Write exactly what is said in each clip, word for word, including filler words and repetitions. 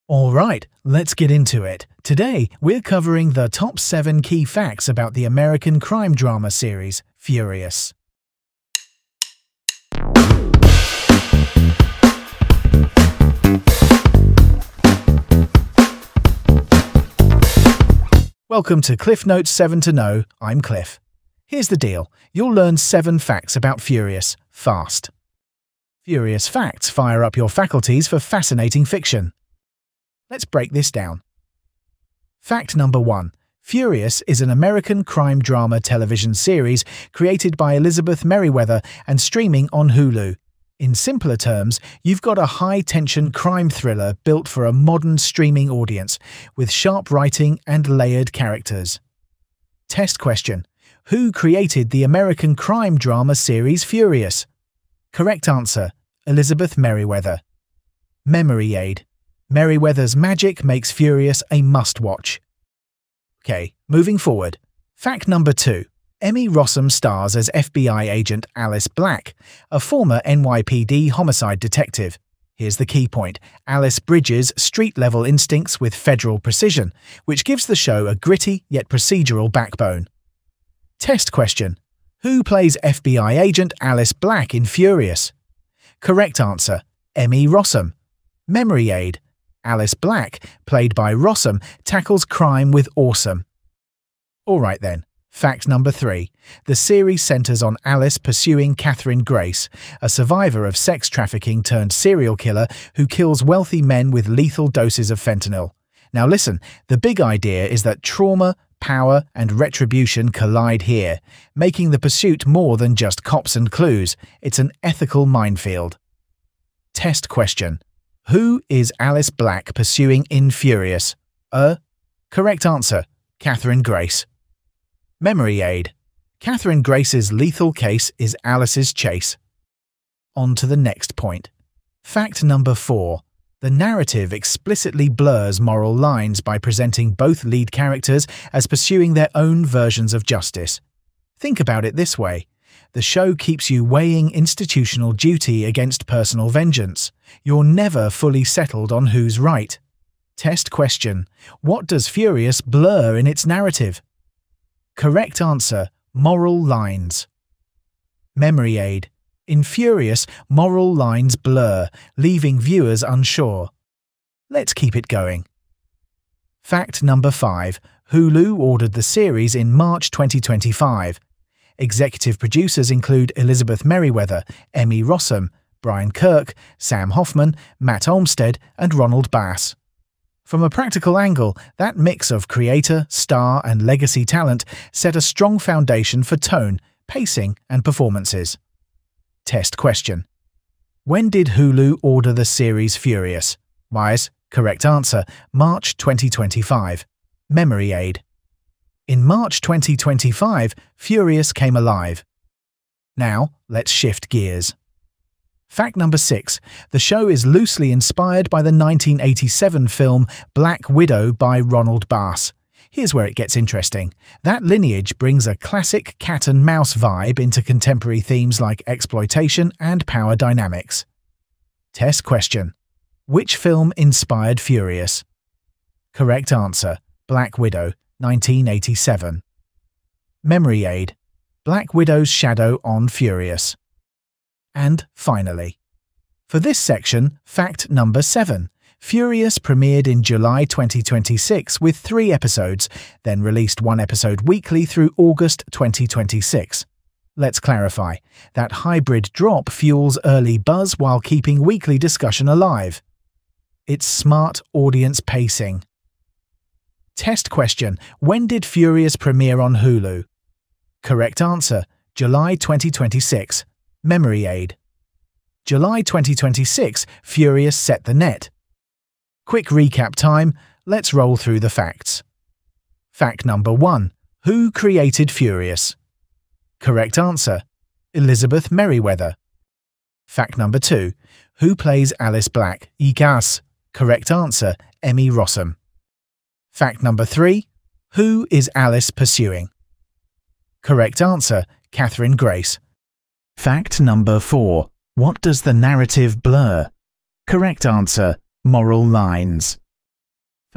All right, let's get into it. Today, we're covering the top seven key facts about the American crime drama series, Furious. Welcome to Cliff Notes seven to know. I'm Cliff. Here's the deal. You'll learn seven facts about Furious, fast. Furious facts fire up your faculties for fascinating fiction. Let's break this down. Fact number one. Furious is an American crime drama television series created by Elizabeth Meriwether and streaming on Hulu. In simpler terms, you've got a high-tension crime thriller built for a modern streaming audience, with sharp writing and layered characters. Test question. Who created the American crime drama series Furious? Correct answer. Elizabeth Meriwether. Memory aid. Meriwether's magic makes Furious a must-watch. Okay, moving forward. Fact number two. Emmy Rossum stars as F B I agent Alice Black, a former N Y P D homicide detective. Here's the key point. Alice bridges street-level instincts with federal precision, which gives the show a gritty yet procedural backbone. Test question. Who plays F B I agent Alice Black in Furious? Correct answer. Emmy Rossum. Memory aid. Alice Black, played by Rossum, tackles crime with awesome. Alright then. Fact number three. The series centers on Alice pursuing Catherine Grace, a survivor of sex trafficking turned serial killer who kills wealthy men with lethal doses of fentanyl. Now listen, the big idea is that trauma, power, and retribution collide here, making the pursuit more than just cops and clues. It's an ethical minefield. Test question. Who is Alice Black pursuing in Furious? Uh, correct answer. Catherine Grace. Memory aid. Catherine Grace's lethal case is Alice's chase. On to the next point. Fact number four. The narrative explicitly blurs moral lines by presenting both lead characters as pursuing their own versions of justice. Think about it this way. The show keeps you weighing institutional duty against personal vengeance. You're never fully settled on who's right. Test question. What does Furious blur in its narrative? Correct answer. Moral lines. Memory aid. In Furious, moral lines blur, leaving viewers unsure. Let's keep it going. Fact number five. Hulu ordered the series in March twenty twenty-five. Executive producers include Elizabeth Meriwether, Emmy Rossum, Brian Kirk, Sam Hoffman, Matt Olmstead, and Ronald Bass. From a practical angle, that mix of creator, star, and legacy talent set a strong foundation for tone, pacing, and performances. Test question. When did Hulu order the series Furious? Wise, correct answer, March twenty twenty-five. Memory aid. In March twenty twenty-five, Furious came alive. Now, let's shift gears. Fact number six. The show is loosely inspired by the nineteen eighty-seven film Black Widow by Ronald Bass. Here's where it gets interesting. That lineage brings a classic cat and mouse vibe into contemporary themes like exploitation and power dynamics. Test question. Which film inspired Furious? Correct answer. Black Widow, nineteen eighty-seven. Memory aid. Black Widow's shadow on Furious. And finally, for this section, fact number seven. Furious premiered in July twenty twenty-six with three episodes, then released one episode weekly through August twenty twenty-six. Let's clarify. That hybrid drop fuels early buzz while keeping weekly discussion alive. It's smart audience pacing. Test question. When did Furious premiere on Hulu? Correct answer. July twenty twenty-six. Memory aid. July twenty twenty-six, Furious set the net. Quick recap time. Let's roll through the facts. Fact number one. Who created Furious? Correct answer. Elizabeth Meriwether. Fact number two. Who plays Alice Black? Igas. Correct answer. Emmy Rossum. Fact number three. Who is Alice pursuing? Correct answer. Catherine Grace. Fact number four. What does the narrative blur? Correct answer. Moral lines.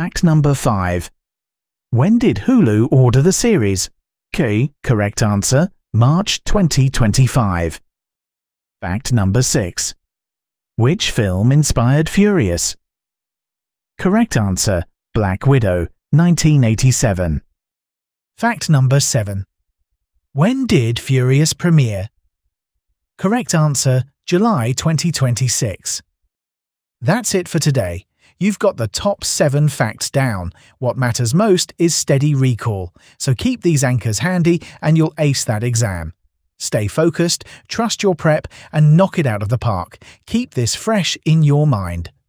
Fact number five. When did Hulu order the series? K. Correct answer, March twenty twenty-five. Fact number six. Which film inspired Furious? Correct answer, Black Widow, nineteen eighty-seven. Fact number seven. When did Furious premiere? Correct answer, July twenty twenty-six. That's it for today. You've got the top seven facts down. What matters most is steady recall, so keep these anchors handy and you'll ace that exam. Stay focused, trust your prep, and knock it out of the park. Keep this fresh in your mind.